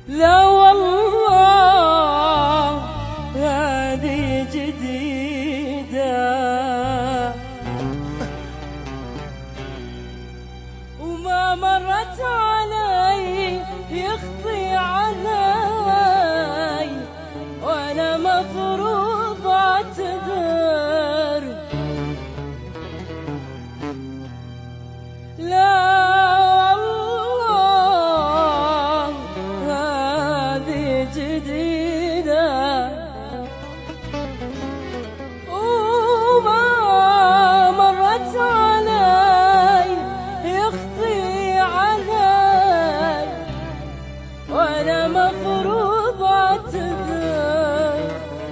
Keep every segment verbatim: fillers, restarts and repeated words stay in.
لا والله هذه جديدة وما مرت علي يخطي علي وانا مفروض اعتذر. لا والله هذه جديدة وما مرت علي يخطي علي وانا مفروض اعتذر.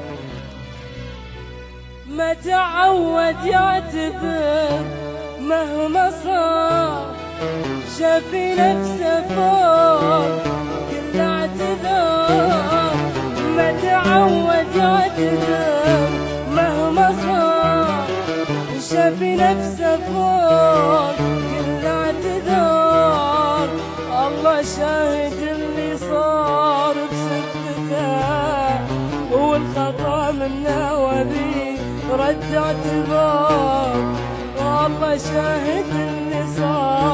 ما تعود يعتذر مهما صار، شاف نفسه فوق كل اعتذار. ما تعود يعتذر مهما صار، شاف نفسه فوق كل اعتذار. الله شاهد اللي صار بسكته والخطا منه وبي رد اعتبار. والله شاهد اللي صار